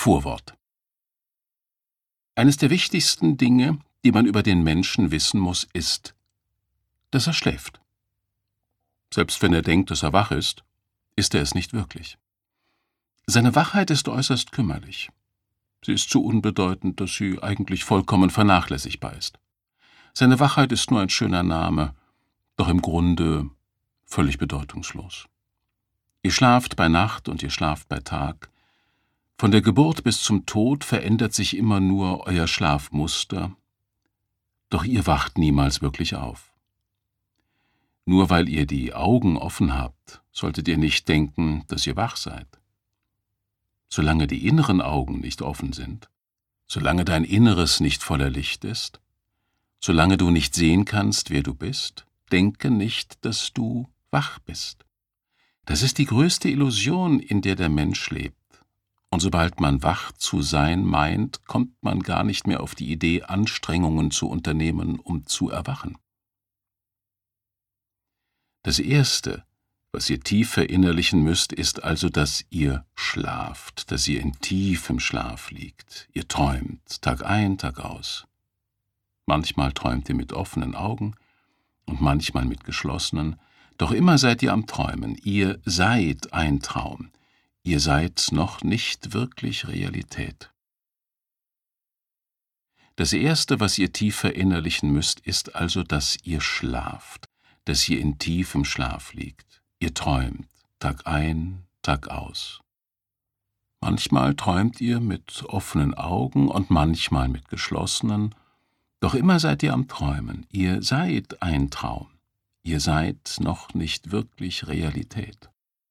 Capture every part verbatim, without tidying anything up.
Vorwort. Eines der wichtigsten Dinge, die man über den Menschen wissen muss, ist, dass er schläft. Selbst wenn er denkt, dass er wach ist, ist er es nicht wirklich. Seine Wachheit ist äußerst kümmerlich. Sie ist so unbedeutend, dass sie eigentlich vollkommen vernachlässigbar ist. Seine Wachheit ist nur ein schöner Name, doch im Grunde völlig bedeutungslos. Ihr schlaft bei Nacht und ihr schlaft bei Tag. Von der Geburt bis zum Tod verändert sich immer nur euer Schlafmuster, doch ihr wacht niemals wirklich auf. Nur weil ihr die Augen offen habt, solltet ihr nicht denken, dass ihr wach seid. Solange die inneren Augen nicht offen sind, solange dein Inneres nicht voller Licht ist, solange du nicht sehen kannst, wer du bist, denke nicht, dass du wach bist. Das ist die größte Illusion, in der der Mensch lebt. Und sobald man wach zu sein meint, kommt man gar nicht mehr auf die Idee, Anstrengungen zu unternehmen, um zu erwachen. Das Erste, was ihr tief verinnerlichen müsst, ist also, dass ihr schlaft, dass ihr in tiefem Schlaf liegt. Ihr träumt, Tag ein, Tag aus. Manchmal träumt ihr mit offenen Augen und manchmal mit geschlossenen, doch immer seid ihr am Träumen. Ihr seid ein Traum. Ihr seid noch nicht wirklich Realität. Das Erste, was ihr tief verinnerlichen müsst, ist also, dass ihr schlaft, dass ihr in tiefem Schlaf liegt. Ihr träumt, Tag ein, Tag aus. Manchmal träumt ihr mit offenen Augen und manchmal mit geschlossenen, doch immer seid ihr am Träumen. Ihr seid ein Traum. Ihr seid noch nicht wirklich Realität.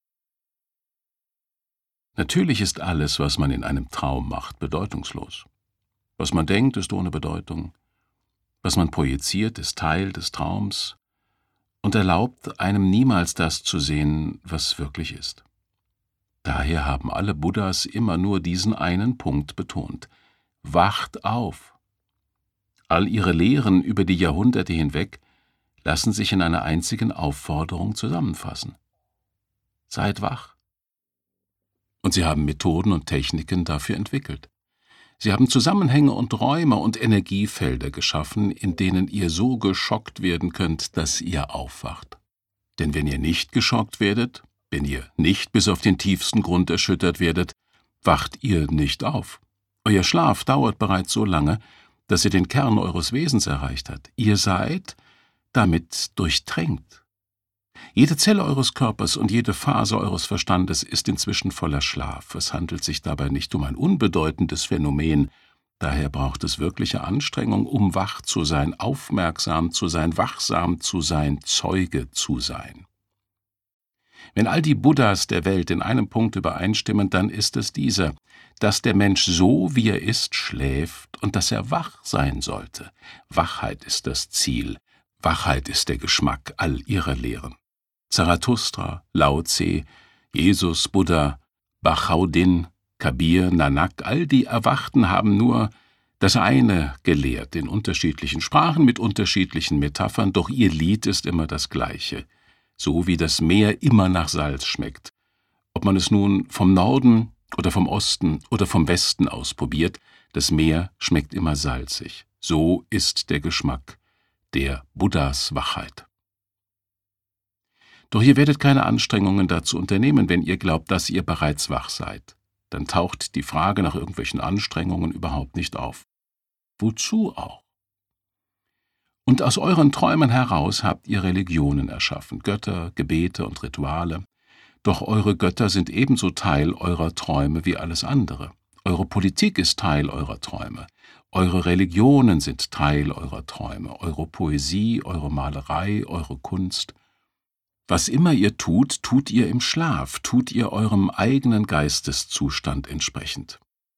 Natürlich ist alles, was man in einem Traum macht, bedeutungslos. Was man denkt, ist ohne Bedeutung. Was man projiziert, ist Teil des Traums und erlaubt einem niemals das zu sehen, was wirklich ist. Daher haben alle Buddhas immer nur diesen einen Punkt betont: Wacht auf! All ihre Lehren über die Jahrhunderte hinweg lassen sich in einer einzigen Aufforderung zusammenfassen: Seid wach! Und sie haben Methoden und Techniken dafür entwickelt. Sie haben Zusammenhänge und Räume und Energiefelder geschaffen, in denen ihr so geschockt werden könnt, dass ihr aufwacht. Denn wenn ihr nicht geschockt werdet, wenn ihr nicht bis auf den tiefsten Grund erschüttert werdet, wacht ihr nicht auf. Euer Schlaf dauert bereits so lange, dass ihr den Kern eures Wesens erreicht habt. Ihr seid damit durchtränkt. Jede Zelle eures Körpers und jede Phase eures Verstandes ist inzwischen voller Schlaf. Es handelt sich dabei nicht um ein unbedeutendes Phänomen. Daher braucht es wirkliche Anstrengung, um wach zu sein, aufmerksam zu sein, wachsam zu sein, Zeuge zu sein. Wenn all die Buddhas der Welt in einem Punkt übereinstimmen, dann ist es dieser, dass der Mensch so, wie er ist, schläft und dass er wach sein sollte. Wachheit ist das Ziel, Wachheit ist der Geschmack all ihrer Lehren. Zarathustra, Lao Tse, Jesus, Buddha, Bachaudin, Kabir, Nanak, all die Erwachten haben nur das eine gelehrt, in unterschiedlichen Sprachen mit unterschiedlichen Metaphern, doch ihr Lied ist immer das gleiche, so wie das Meer immer nach Salz schmeckt. Ob man es nun vom Norden oder vom Osten oder vom Westen aus probiert, das Meer schmeckt immer salzig. So ist der Geschmack der Buddhas Wachheit. Doch ihr werdet keine Anstrengungen dazu unternehmen, wenn ihr glaubt, dass ihr bereits wach seid. Dann taucht die Frage nach irgendwelchen Anstrengungen überhaupt nicht auf. Wozu auch? Und aus euren Träumen heraus habt ihr Religionen erschaffen, Götter, Gebete und Rituale. Doch eure Götter sind ebenso Teil eurer Träume wie alles andere. Eure Politik ist Teil eurer Träume. Eure Religionen sind Teil eurer Träume. Eure Poesie, eure Malerei, eure Kunst. Was immer ihr tut, tut ihr im Schlaf, tut ihr eurem eigenen Geisteszustand entsprechend.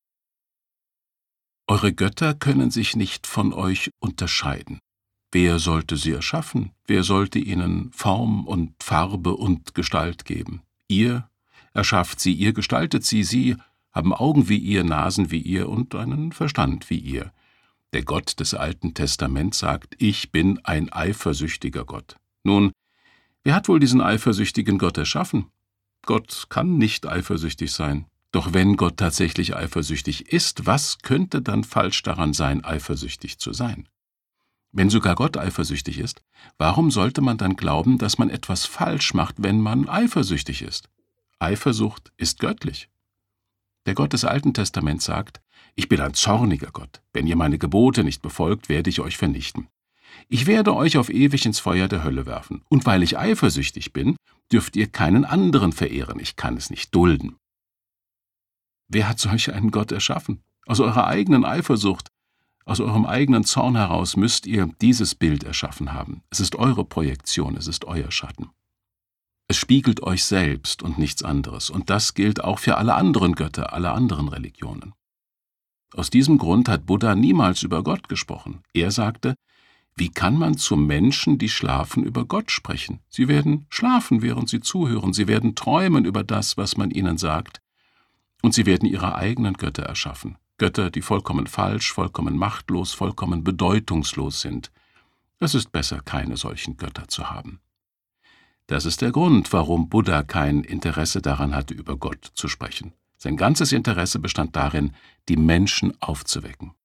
Eure Götter können sich nicht von euch unterscheiden. Wer sollte sie erschaffen? Wer sollte ihnen Form und Farbe und Gestalt geben? Ihr erschafft sie, ihr gestaltet sie, sie haben Augen wie ihr, Nasen wie ihr und einen Verstand wie ihr. Der Gott des Alten Testaments sagt: Ich bin ein eifersüchtiger Gott. Nun, wer hat wohl diesen eifersüchtigen Gott erschaffen? Gott kann nicht eifersüchtig sein. Doch wenn Gott tatsächlich eifersüchtig ist, was könnte dann falsch daran sein, eifersüchtig zu sein? Wenn sogar Gott eifersüchtig ist, warum sollte man dann glauben, dass man etwas falsch macht, wenn man eifersüchtig ist? Eifersucht ist göttlich. Der Gott des Alten Testaments sagt: Ich bin ein zorniger Gott. Wenn ihr meine Gebote nicht befolgt, werde ich euch vernichten. Ich werde euch auf ewig ins Feuer der Hölle werfen. Und weil ich eifersüchtig bin, dürft ihr keinen anderen verehren. Ich kann es nicht dulden. Wer hat solch einen Gott erschaffen? Aus eurer eigenen Eifersucht, aus eurem eigenen Zorn heraus müsst ihr dieses Bild erschaffen haben. Es ist eure Projektion, es ist euer Schatten. Es spiegelt euch selbst und nichts anderes. Und das gilt auch für alle anderen Götter, alle anderen Religionen. Aus diesem Grund hat Buddha niemals über Gott gesprochen. Er sagte: Wie kann man zu Menschen, die schlafen, über Gott sprechen? Sie werden schlafen, während sie zuhören. Sie werden träumen über das, was man ihnen sagt. Und sie werden ihre eigenen Götter erschaffen. Götter, die vollkommen falsch, vollkommen machtlos, vollkommen bedeutungslos sind. Es ist besser, keine solchen Götter zu haben. Das ist der Grund, warum Buddha kein Interesse daran hatte, über Gott zu sprechen. Sein ganzes Interesse bestand darin, die Menschen aufzuwecken.